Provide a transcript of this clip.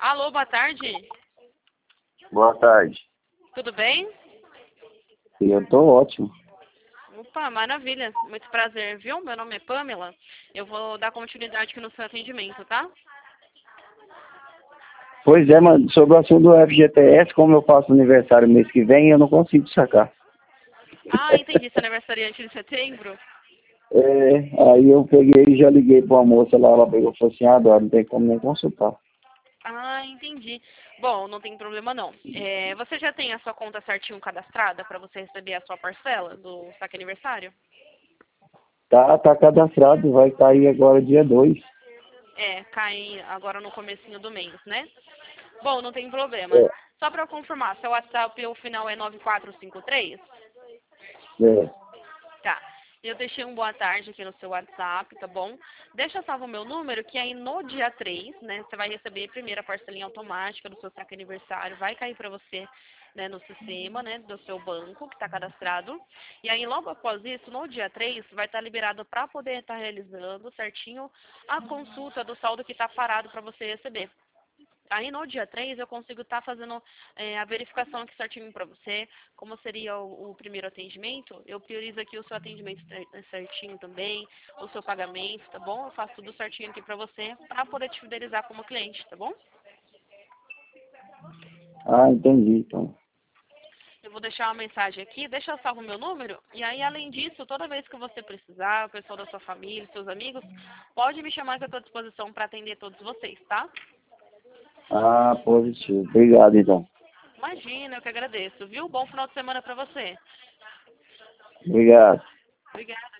Alô, boa tarde. Boa tarde. Tudo bem? Eu tô ótimo. Opa, maravilha. Muito prazer, viu? Meu nome é Pamela. Eu vou dar continuidade aqui no seu atendimento, tá? Pois é, mano, sobre o assunto do FGTS, como eu faço aniversário mês que vem, eu não consigo sacar. Ah, entendi. Seu aniversariante de setembro? Aí eu peguei e já liguei pra uma moça lá, ela pegou e falou assim, Dora, não tem como nem consultar. Ah, entendi. Bom, não tem problema não. Você já tem a sua conta certinho cadastrada para você receber a sua parcela do saque aniversário? Tá cadastrado, vai cair agora dia 2. Cai agora no comecinho do mês, né? Bom, não tem problema. É, Só para confirmar, seu WhatsApp, o final é 9453? é. Tá. Eu deixei um boa tarde aqui no seu WhatsApp, tá bom? Deixa salvo o meu número, que aí no dia 3, né, você vai receber a primeira parcelinha automática do seu saque aniversário, vai cair para você, né, no sistema, né, do seu banco, que está cadastrado. E aí, logo após isso, no dia 3, vai estar liberado para poder estar realizando certinho a consulta do saldo que está parado para você receber. Aí no dia 3 eu consigo estar fazendo a verificação aqui certinho para você, como seria o primeiro atendimento. Eu priorizo aqui o seu atendimento certinho também, o seu pagamento, tá bom? Eu faço tudo certinho aqui para você, para poder te fidelizar como cliente, tá bom? Entendi, então. Eu vou deixar uma mensagem aqui, deixa eu salvo o meu número, e aí além disso, toda vez que você precisar, o pessoal da sua família, seus amigos, pode me chamar que eu estou à disposição para atender todos vocês, tá? Positivo. Obrigado, então. Imagina, eu que agradeço, viu? Bom final de semana para você. Obrigado. Obrigada.